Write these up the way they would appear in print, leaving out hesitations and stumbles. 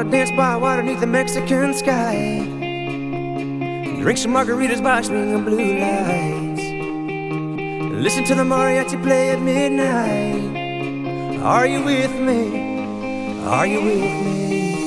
wanna dance by water beneath the Mexican sky, drink some margaritas by swinging blue lights, listen to the mariachi play at midnight. Are you with me? Are you with me?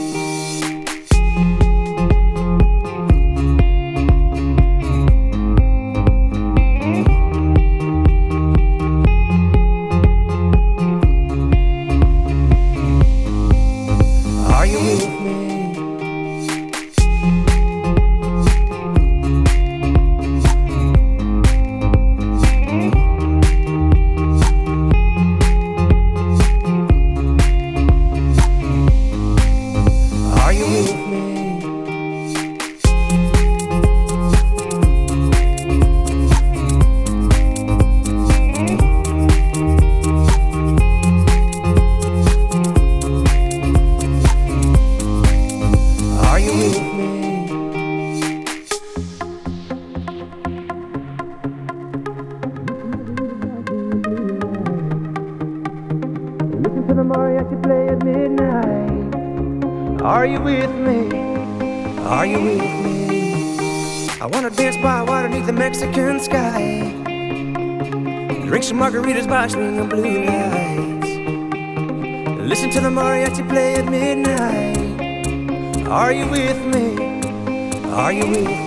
Listen to the mariachi play at midnight. Are you with me? Are you with me? I wanna dance by water beneath the Mexican sky, drink some margaritas by swinging blue lights, listen to the mariachi play at midnight. Are you with me? Are you with me?